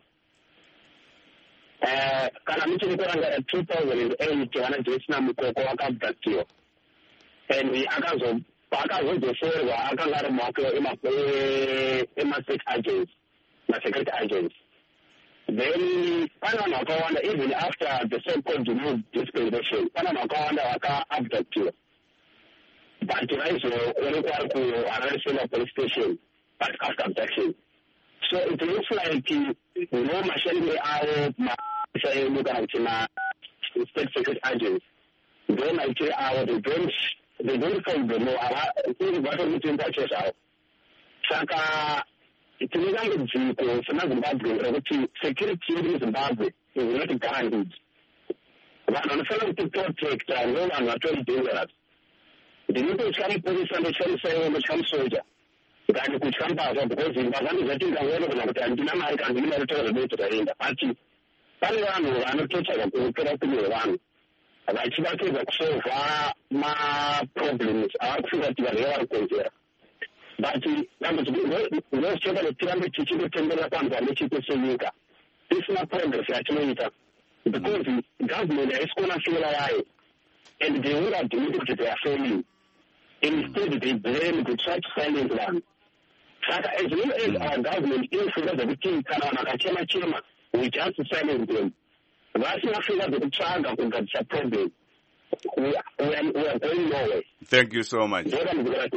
Kana muchiri kurangara 2008 vana Joyce Mukoko vakabhaktiwa and akazozoserwa akanga ari mumaoko ema-state agents, ma-security agents. Then pane vanhu vakawanda, even after the so-called removed dispensation, pane vanhu vakawanda vaka-abductiwa but vaizoonekwa vari kuHarare police station but after abduction. So it looks like mashandire avo maisha edu kana kuti ma-state security agents ndo maitire avo they don't follow the law. Vatori kutembacho zvavo. Saka tine dambudziko semaZimbabwe rekuti security yedu muZimbabwe is not guaranteed. vanhu vanofanira kutoprotecta ndo vanhu vatori dangerous. Ndinototya mupurisa ndotya musaiwo ndotya musoja ngani kutya mbavha because mbavha ndizati ndangona kana kuti handina mari kana ndine mari toza doti raenda but pane vanhu vanototsvaga kutora kumwe vanhu vachivatedza kusolva maproblems ava kufunga kuti vanhu vari konzera but ndositoka kuti tirambe tichindotenderera panhu pane chipo senyika tisina progress yatinoita because government haisi kuona fela yayo and they would admit kuti they are failing. Instead they blame to try to silence them. Saka as long as our government inofunga zvekuti kana vanhu vakachema we just silence them. Vasinafunga zvekutsvaga kugadzisa problem. We are going nowhere. Thank you so much. Thank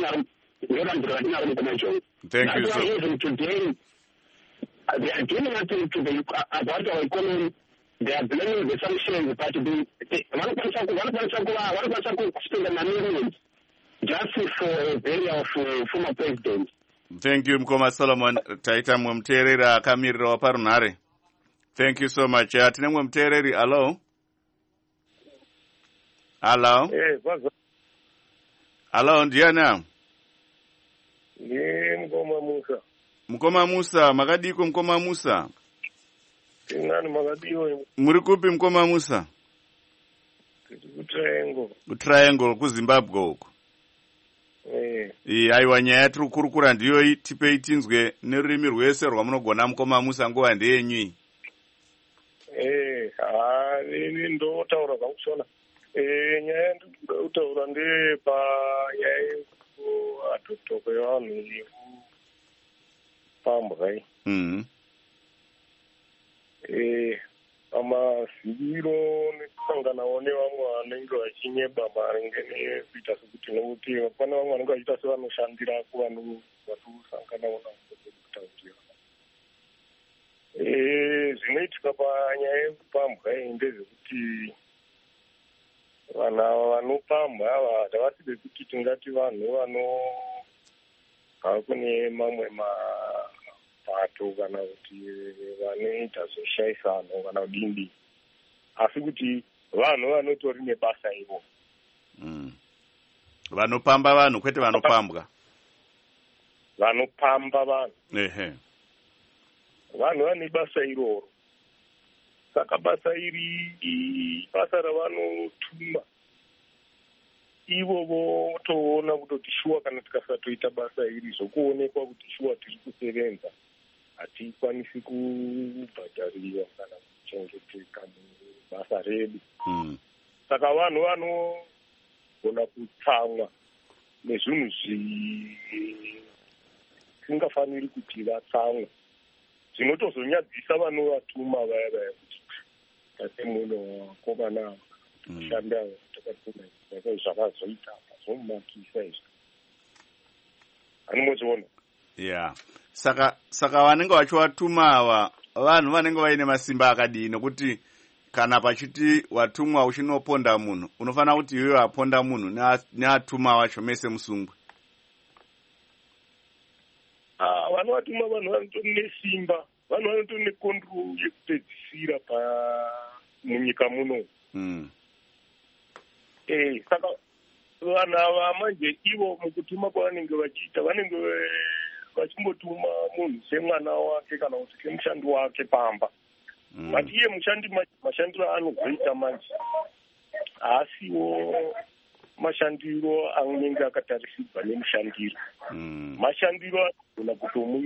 you so much. Even today, they are doing nothing to the, about our economy. They are blaming the sanctions, but one spend millions just for a burial of former president. Thank you, Mkoma Solomon. Taita mwemuteereri akamirira waparunhare. Thank you so much. Tine mwemuteereri. Hello? Hello? Hello, ndiani? Mkoma Musa. Mkoma Musa, makadiko Mkoma Musa? Nani makadiyo? Muri kupi Mkoma Musa? Triangle kuZimbabwe uko. Aiwa, nyaya tiri kukurukura ndiyo tipei tinzwe nerurimi rwese rwamunogona Mkoma Musa, nguva ndeyenyu. Ini ndotaura zvakushona. Nyaya ndinotaura ndepanyaya yekuatotoko yevanhu yekupambwa. Amaziviro nekusanganawo nevamwe vanenge vachinyeba maringe nekuita sekuti nokuti pane vamwe vanenge vachiita sevanoshandira kuvanhu vatusanganawo navo kutaurira. Zvinoitika panyaya yekupambwa ndezvekuti vanhu ava vanopambwa ava havaside kuti tingati vanhu vanogara kune mamwe mapato kana kuti vanoita zveshaisano kana kudini, asi kuti vanhu vanotori nebasa ivo. Vanopamba vanhu kwete vanopambwa. Vanopamba vanhu. Vanhu vane basa iroro. Saka basa iri basa ravanotuma. Ivo votoona kutoti shuwa kana tikasatoita basa iri zvokuonekwa kuti shuwa tiri kusevenza hatikwanisi kubhadhariwa kana kuchengeteka basa redu. Saka vanhu vanogona kutsamwa nezvinhu zvisingafaniri kuti vatsamwe. Zvinotozonyadzisa vanovatuma vaya kuti tate muno wakomana shanda takatuma zvakazoita zvomumakisa izvi. Anomoziona? Saka vanenge vachivatuma ava vanhu vanenge vaine masimba akadii, nokuti kana pachiti watumwa uchinoponda munhu unofanira kuti iwe waponda munhu neatuma vacho mese musungwe. Vanovatuma vanhu vanotori nesimba, vanhu vanotori nekontrol yekupedzisira munyika muno. Saka vanhu ava manje ivo mukutuma kwavanenge vachiita vanenge vachimbotuma munhu semwana wake kana kuti semushandi wake pamba. But iye mashandiro anozoita manje haasiwo mashandiro anenge akatarisirwa nemushandiro. Mashandiro anogona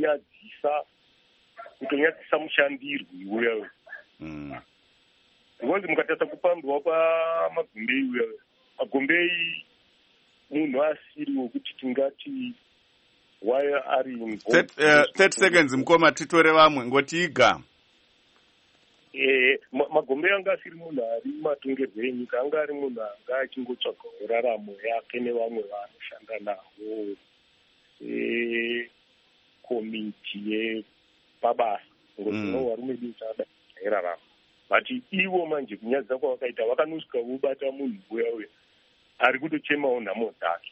kutonyadzisa mushandirwi uyayo. Because mukatarisa kupambwa kwamagombei uyayo, magombei munhu asiri wokuti tingati waya ari 30 seconds Mkoma, titore vamwe ngotiiga. Magombei anga asiri munhu ari matongerwo enyika, anga ari munhu anga achingotsvaga raramo yake nevamwe vanoshanda navo komiti yepabasa ngozvino varume dichada airarama. But ivo manje kunyadzisa kwavakaita vakanosvika vobata munhu uya ari kutochemawo nhamo dzake.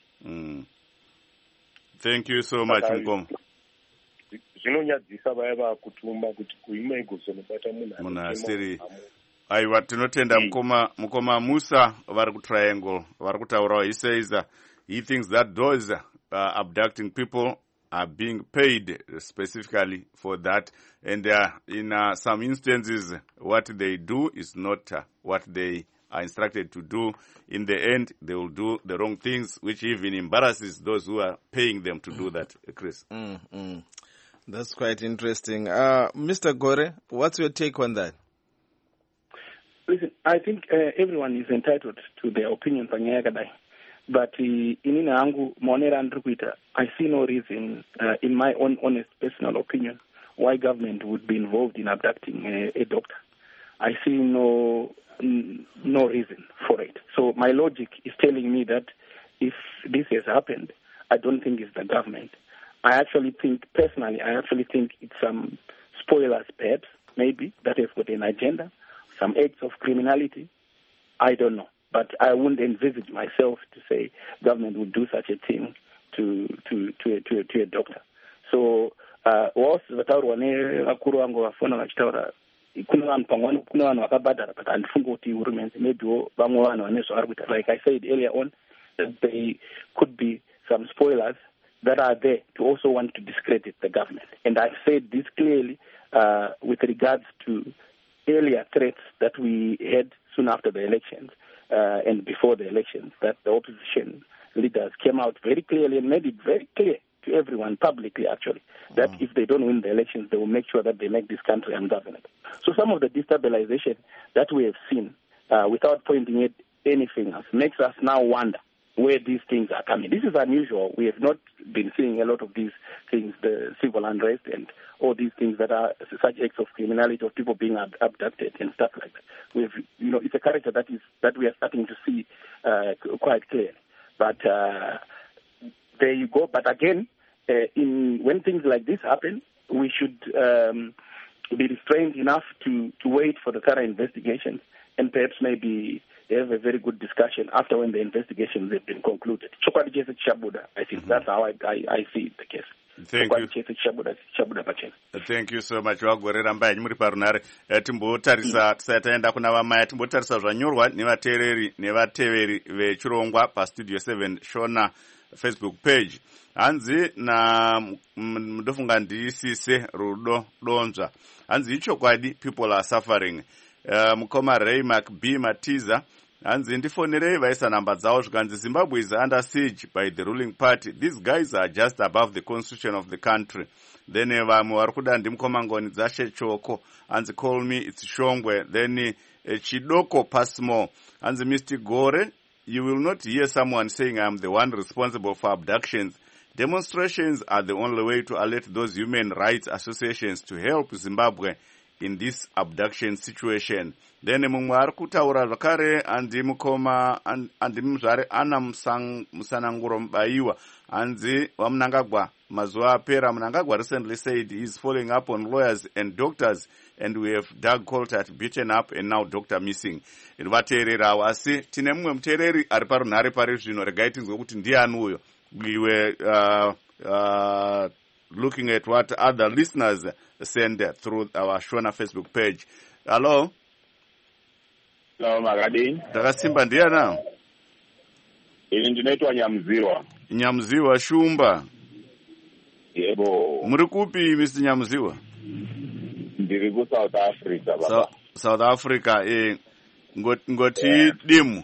Thank you so much Mkoma. Zvinonyadzisa vaya vakutuma kuti kuima igozonobata munhu asiri. aiwa tinotenda mukoma Musa vari kutriangle vari kutaurawo. He says he thinks that those abducting people are being paid specifically for that, and in some instances what they do is not what they are instructed to do. In the end, they will do the wrong things, which even embarrasses those who are paying them to do that, Chris. That's quite interesting. Mr. Gore, what's your take on that? Listen, I think everyone is entitled to their opinion, but inina angu maonera ndrukuita, I see no reason, in my own honest personal opinion, why government would be involved in abducting a doctor. I see no reason for it. So my logic is telling me that if this has happened, I don't think it's the government. I actually think it's some spoilers, perhaps, maybe, that have got an agenda, some acts of criminality. I don't know. But I wouldn't envisage myself to say government would do such a thing to a doctor. So, whilst vataurwa nevakuru vangu vafona vachitaura kuna vanhu vakabhadhara, but handifunga kuti hurumende maybe vamwe vanhu vane zvavari kuita. Like I said earlier on, that there could be some spoilers that are there to also want to discredit the government. And I've said this clearly with regards to earlier threats that we had soon after the elections and before the elections, that the opposition leaders came out very clearly and made it very clear to everyone publicly, actually, that if they don't win the elections, they will make sure that they make this country ungovernable. So some of the destabilization that we have seen, without pointing at anything else, makes us now wonder where these things are coming. This is unusual. We have not been seeing a lot of these things, the civil unrest and all these things that are such acts of criminality, of people being abducted and stuff like that. It's a character that we are starting to see quite clearly. But there you go. But again, when things like this happen, we should be restrained enough to wait for the thorough investigations and perhaps maybe have a very good discussion after when the investigations have been concluded. I think that's how I see the case. Thank you so much. Wagorera mbai muri parunare timbotarisa tisataenda kuna vamaya timbotarisa zvanyorwa nevateveri vechirongwa pastudio 7 Shona Facebook page. Hanzi na ndofunga ndisise Rudo Donzva. Hanzi ichokwadi, people are suffering. Mukoma Ray McB Matiza hanzi ndifonerei vaisa namba dzavo zvikanzi Zimbabwe is under siege by the ruling party. These guys are just above the constitution of the country. Then vamwe vari kuda ndimukoma ngoni dzashe choko hanzi call me it's Shongwe. Then Chidoko Pasmo hanzi Mr. Gore, you will not hear someone saying I'm the one responsible for abductions. Demonstrations are the only way to alert those human rights associations to help Zimbabwe in this abduction situation. Then mumwe ari kutaura zvakare andimukoma andimuzvare ana musananguro mubaiwa hanzi wamunangagwa mazuva apera. Munangagwa recently said he's following up on lawyers and doctors, and we have Doug Coltart beaten up and now doctor missing. Vateererawo asi tine mumwe muteereri ari parunhare pari zvino. Regai tinzwe kuti ndiani uyo. We were looking at what other listeners send through our Shona Facebook page. Hello? Hello, Magadini. Takasimba ndiana? Ini ndinoitwa Nyamuziwa. Nyamuziwa Shumba. Yebo. Muri kupi Mr. Nyamuziwa? Ndiri ku South Africa baba. South Africa ngoti dimu.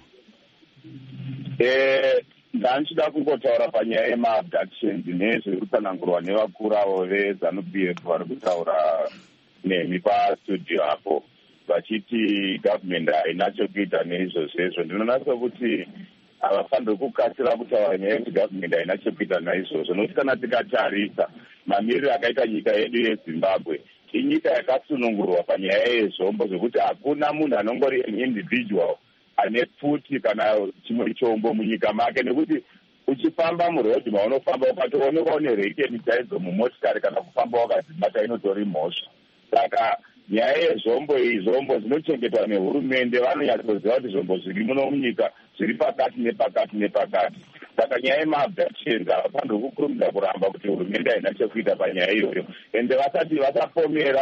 Ndanchida kungotaura panyaya yema-abductions nezviri kutsanangurwa nevakuru avo veZANU-PF vari kutaura nemi pastudio apo vachiti government haina chokuita neizvozvo. Ndinonatsa kuti havafaniri kukasira kutaura nyaya yekuti government haina chokuita naizvozvo, nokuti kana tikatarisa mamiriro akaita nyika yedu yeZimbabwe inyika yakasunungurwa panyaya yezvombo zvekuti hakuna munhu anongori an individual ane pfuti kana chimwe chombo munyika make, nekuti uchifamba murodhi maunofamba ukatoonekwa une rekeni chaidzo mumotikari kana kufamba wakadzibata inotori mhosva. Saka nyaya yezvombo zvombo dzinochengetwa nehurumende, vanonyatsoziva kuti zvombo zviri muno munyika zviri pakati nepakati nepakati. Saka nyaya yema-abductions havafaniri kukurumidza kuramba kuti hurumende haina chekuita panyaya iyoyo, ende vasati vasapomera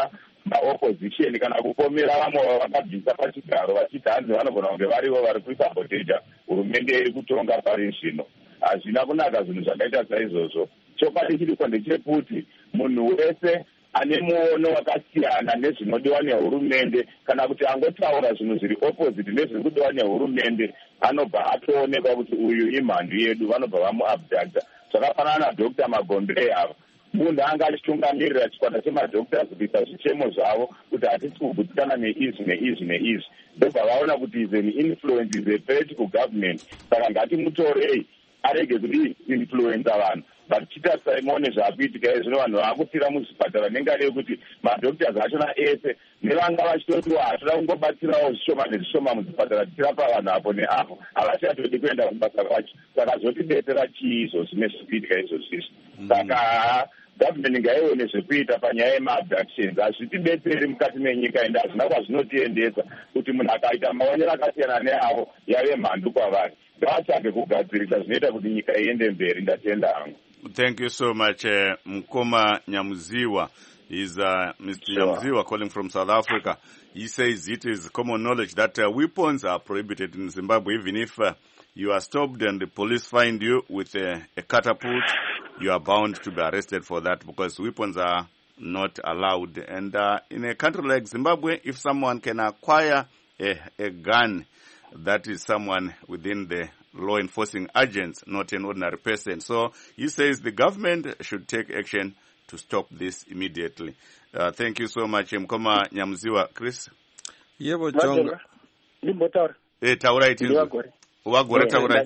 maopposition kana kupomera vamwe vakabvisa pachigaro vachiti hanzi vanogona kunge varivo vari kusaboteja hurumende iri kutonga pari zvino. Hazvina kunaka zvinhu zvakaita saizvozvo. Chokwadi chiriko ndechekuti munhu wese ane muono wakasiyana nezvinodiwa nehurumende kana kuti angotaura zvinhu zviri opposite nezviri kudiwa nehurumende anobva atoonekwa kuti uyu imhandu yedu, vanobva vamuabducta. Zvakafanana naDr. Magombe ava, munhu anga achitungamirira chikwata chemadhoktors kuita zvichemo zvavo kuti hatisi kugutsikana neizvi neizvi neizvi, ndobva vaona kuti is an influence, is a threat kugovernment. Saka ngatimutorei arege kuti influenza vanhu. But chitarisai muone zvaakuitika izvino, vanhu vaakufira muzvipatara nengari yekuti madhoktors achona ese nevanga vachitoti hatoda kungobatsirawo zvishoma nezvishoma muzvipatara tichirapa vanhu apo neapo, havachatodi kuenda kubasa kwacho. Saka zvotidetsera chii izvozvi nezvikuitika izvozvizvi? Saka government ngaione zvekuita panyaya yemaabductions. Hazvitidetseri mukati menyika ende hazvina kwazvinotiendesa kuti munhu akaita maonero akasiyana neavo yave mhandu kwavari. Ngavatsvage kugadzirisa zvinoita kuti nyika iende mberi. Ndatenda hangu. Thank you so much, Mkoma Nyamuziwa. Is Mr. Nyamuziwa calling from South Africa. He says it is common knowledge that weapons are prohibited in Zimbabwe. Even if you are stopped and the police find you with a catapult, you are bound to be arrested for that because weapons are not allowed. And in a country like Zimbabwe, if someone can acquire a gun, that is someone within the law enforcing agents, not an ordinary person. So he says the government should take action to stop this immediately. Thank you so much, Mkoma Nyamuziwa. Chris? Yebo Jonga. Limbotaura. Taura iti. Wagore taura.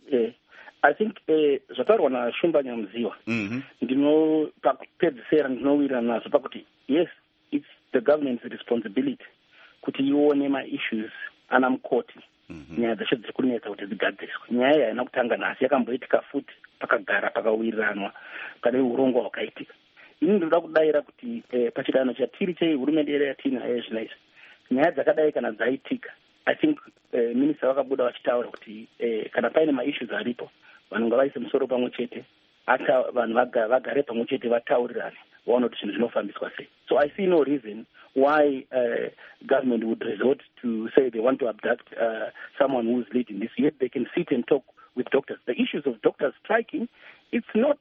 I think zvataurwa naShumba Nyamuziwa. Ndino pakupedzisira ndinowira nazvo pakuti yes, it's the government's responsibility kuti ione ma-issues ana mukoti. Nyaya dzeshe dziri kunetsa kuti dzigadziriswe. Nyaya iyi haina kutanga nhasi, yakamboitika futi pakagara pakawiriranwa pane urongwa hwakaitika. Ini ndinoda kudayira kuti pachidanho chatiri chehurumende yedu yatinayo zvinezvi, nyaya dzakadai kana dzaitika, I think minista vakabuda vachitaura kuti kana paine ma-issues aripo, vanhu ngavaise musoro pamwe chete, ata vanhu vagare pamwe chete vataurirane, vaone kuti zvinhu zvinofambiswa sei. So I see no reason why government would resort to say they want to abduct someone who is leading this. Yet they can sit and talk with doctors. The issues of doctors striking, it's not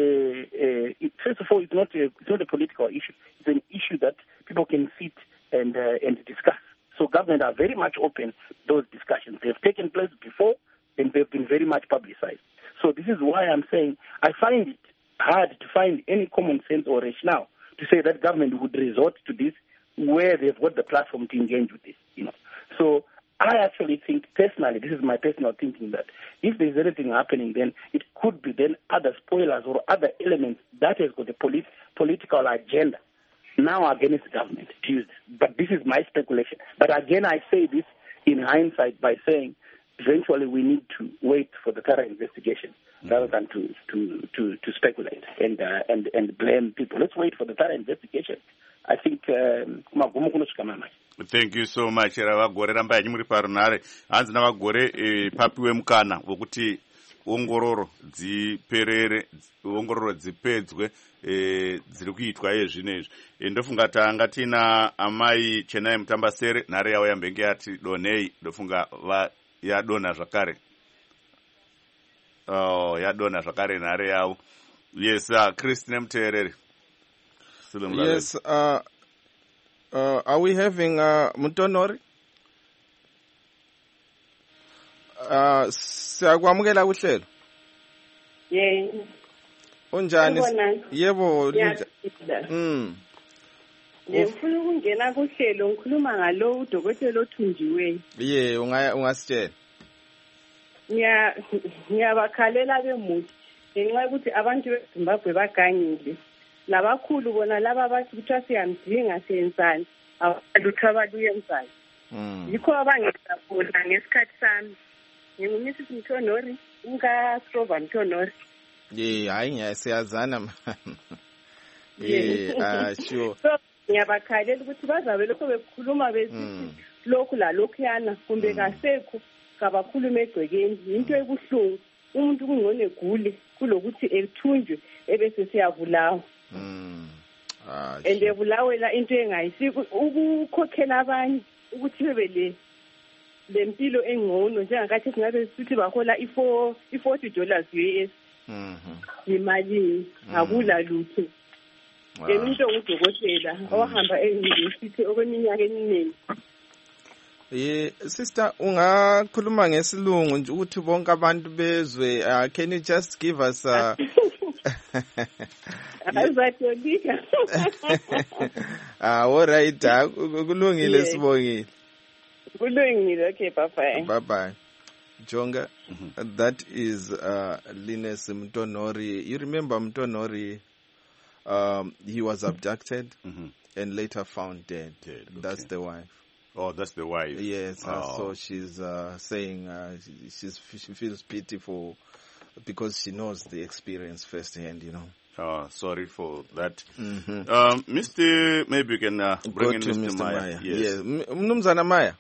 first of all, it's not a political issue. It's an issue that people can sit and discuss. So government are very much open those discussions. They've taken place before and they've been very much publicized. So this is why I'm saying I find it hard to find any common sense or rationale to say that government would resort to this where they've got the platform to engage with this, So I actually think personally, this is my personal thinking, that if there's anything happening, then it could be then other spoilers or other elements that has got a political agenda now against the government to use this. But this is my speculation. But again, I say this in hindsight by saying eventually we need to wait for the thorough investigation rather than to speculate and blame people. Let's wait for the thorough investigation. I think Thank you so much. Vagore ramba yanyimuri parunare hanzi navagore papiwe mukana wokuti ongororo dziperere, ongororo dzipedzwe dziri kuitwa zvinezvi. Ndofunga tanga tina amai Chenai Mutambasere nhare yavo yambenge yati donei, ndofunga yadona zvakare. Yadona zvakare nhare yavo. Yes, Christine Muterere. Yes, are we having Mutonori? Siyakwamukela kuhlelo. Yeah. Unjani? Yebo. Ngifuna ukungena kuhlelo, ngikhuluma ngalo udokotela othunjiweyo. Ungasitshela. Ngiyabakhalela bemuthi ngenxa yokuthi abantu beZimbabwe bagangile. Labakhulu bona laba bathi kuthiwa siyamdinga siyenzani, abalutho abaluyenzani. Yikho abangenza khona ngesikhathi sami. Ngingumisi Mthonori, umkaStrova Mthonori. Hayi siyazana man. Sure. So ngiyabakhalela ukuthi bazabe lokho bekhuluma besithi lokhu la lokhuyana kumbe kasekho kabakhuluma egcekeni. Into ebuhlungu umuntu kungone egule kulokuthi ethunjwe ebese siyabulawa. and bulawela into engayisiko ukukhokhela abanye ukuthi bebe le mpilo engcono njengakathi singabe sithi bahola $40 US imali akula lutho ngeminto ngudokotela owahamba e-university okweminyaka eminingi. Sister, ungakhuluma ngesilungu nje ukuthi bonke abantu bezwe. Can you just give us azatolika all right, kulungile Sibongile. Kulungile, okay, bye bye. Jonga, that is Linus Mtonori. You remember Mtonori? He was abducted and later found dead. That's the wife. Oh, that's the wife. Yes. So she's saying she feels pitiful because she knows the experience firsthand, you know. Sorry for that. Mr. Maybe you can bring in Mr. Maya. Yes. Mnumzana Maya.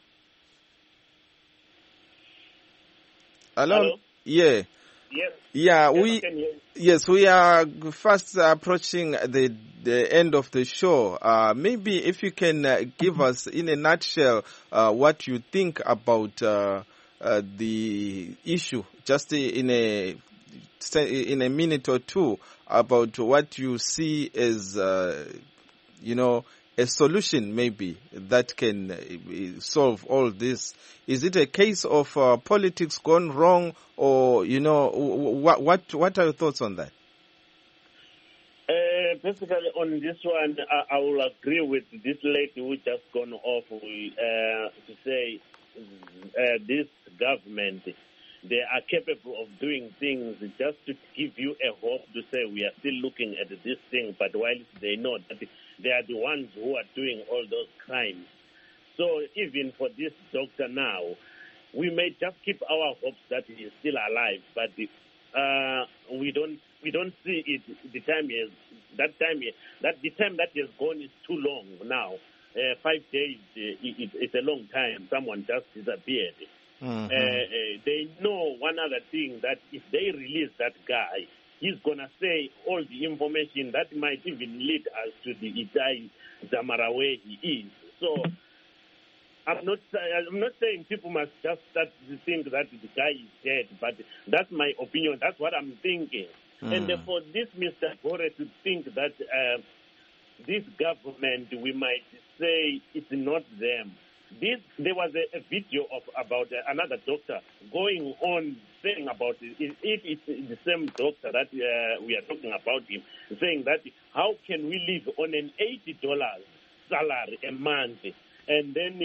Hello? Yeah. Yes. Yeah, we are fast approaching the end of the show. Maybe if you can give us in a nutshell what you think about the issue, just in a minute or two, about what you see as a solution maybe that can solve all this. Is it a case of politics gone wrong, or what are your thoughts on that? Basically, on this one, I will agree with this lady who just gone off to say this government, they are capable of doing things just to give you a hope to say we are still looking at this thing, but while they know that they are the ones who are doing all those crimes. So even for this doctor now, we may just keep our hopes that he is still alive, but we don't see it. The time that he has gone is too long now. 5 days, it's a long time. Someone just disappeared. They know one other thing, that if they release that guy, he's going to say all the information that might even lead us to the Itai Zamara where he is. So I'm not saying people must just start to think that the guy is dead, but that's my opinion. That's what I'm thinking. And for this Mr. Gore to think that this government, we might say it's not them. There was a video about another doctor going on saying about it. If it's the same doctor that we are talking about him, saying that how can we live on an $80 salary a month, and then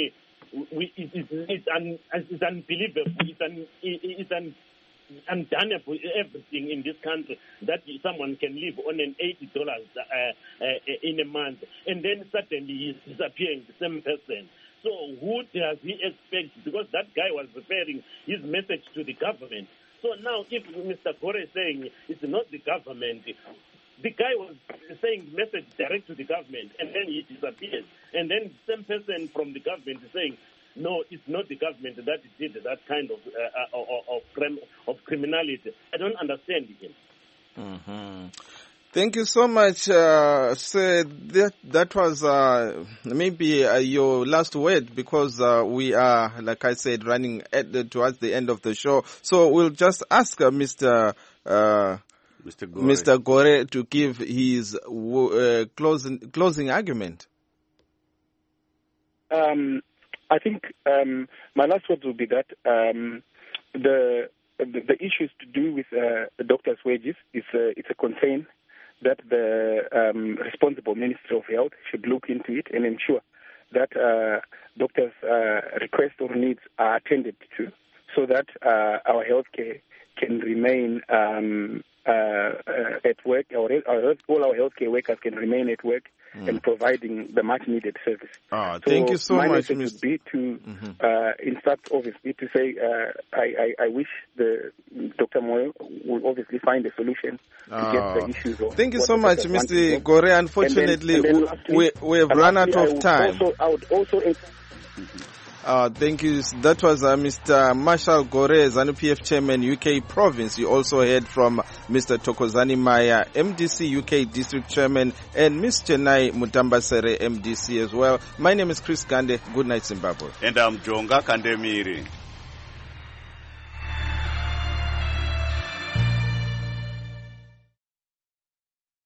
it's unbelievable. It's undeniable everything in this country that someone can live on an $80 in a month, and then suddenly he's disappearing, the same person. So who does he expect? Because that guy was preparing his message to the government. So now if Mr. Gore is saying it's not the government, the guy was saying the message direct to the government, and then he disappears. And then the same person from the government is saying, no, it's not the government that did that kind of criminality. I don't understand him. Thank you so much. So that was maybe your last word, because we are, like I said, running towards the end of the show. So we'll just ask Mr. Gore to give his closing argument. I think my last words will be that the issues to do with the doctors' wages it's a concern that the responsible Ministry of Health should look into it and ensure that doctors' requests or needs are attended to, so that our healthcare can remain at work. All our healthcare workers can remain at work and providing the much-needed service. Thank you so much, my message would be to, in fact, obviously, to say I wish Dr. Moyo will obviously find a solution to get the issues. Thank you so much, Mr. Gore. Unfortunately, we have run out of time. Thank you. That was Mr. Marshall Gore, ZANU-PF Chairman, UK Province. You also heard from Mr. Thokozani Maya, MDC UK District Chairman, and Ms. Chennai Mutambasere, MDC as well. My name is Chris Gande. Good night, Zimbabwe. And I'm Jonga Kandemiri.